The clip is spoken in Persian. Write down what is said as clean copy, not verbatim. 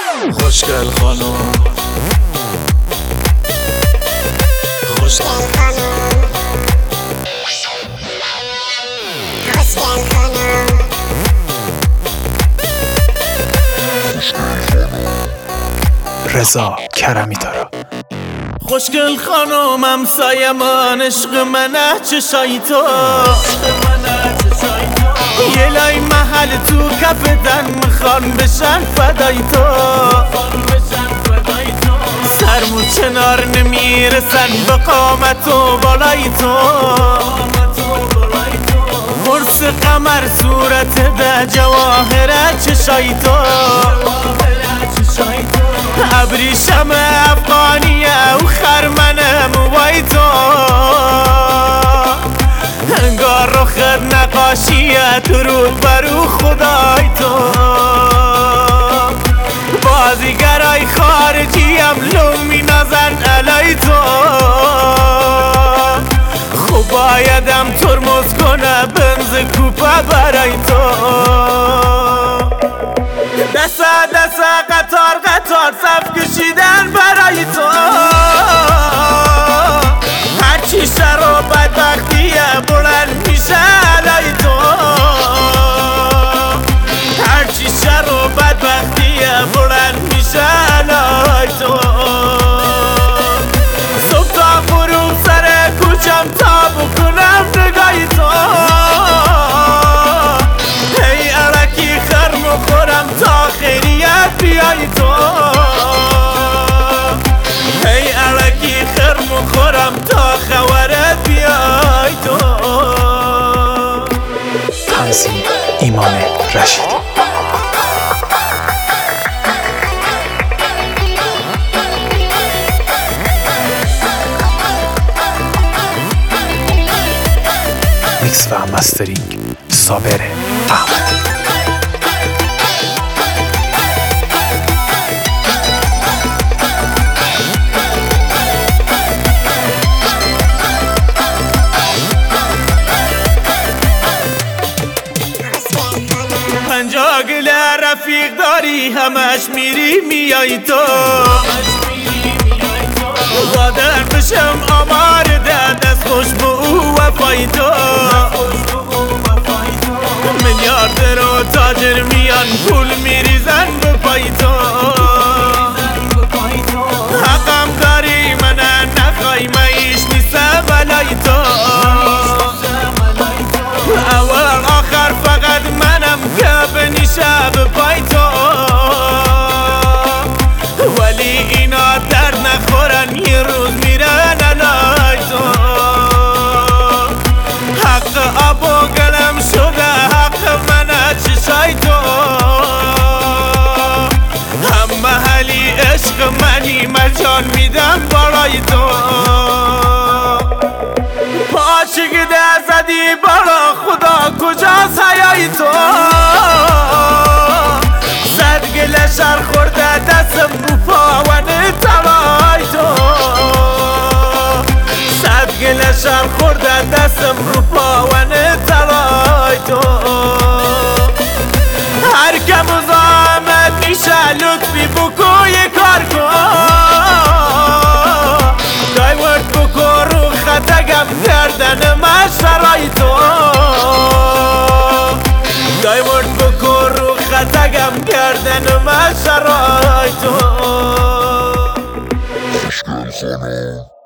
خوشگل خانم، خوشگل خانم، خوشگل خانم، رضا کرمی تارا. خوشگل خانم همسایه‌مان عشق منه چشای تو، یه لای محل تو کف دن میخوان بشن فدای تو، سرمو چنار نمیرسن به قامت و بالای تو، قرص قمر صورت ده جواهره چشای تو، ابریشم افغانیه و خرمنه موای تو، انگار رخت نقاشیه درود برو خدای تو، بازیگرای خارجی هم لو می نزن علای تو، خوب بایدم ترمز کنه بنز کوپه برای تو، دست قطار صف کشیدن برای تو، هرچی شر و بدبختیه بلند میشه علای تو، هرچی شر و بدبختیه بلند میشه علای تو، صبح تا غروب سر کوچم تا بکنم نگاهی تو، هی علکی خرم و خورم تا خیریت بیای تو، هی علکی خرم و خورم تا خورت بیای تو. تنظیم ایمان رشید. میکس و مسترینگ صابر احمد. گل رفیق داری همش میری میای تو، قادر بشم آمار ده دست خوش به او وفای تو، میلیارد رو تاجر میان پول میریزن به پای تو، حقم داری من نخوای معیش نیسته بلای تو، اول آخر فقط منم که بنیشه به پای تو، ولی اینا در نخورن یه روز میرن علای تو، حق آب و گلم شده حق منه چشای تو، هم محلی عشق منی مجان میدم بالای تو، پاچه ده زدی بالا خدا کجاست حیای تو، صد گله شر خورده دستم رو پاونه تلای تو، صد گله شر خورده دستم رو پاونه تلای تو، هر که مزاحمت میشه لطفی بکن یه کار کن، دایورد بکن رو خطگم گردن من شرای تو، دایورد بکن رو خطگم گردن من شرای تو.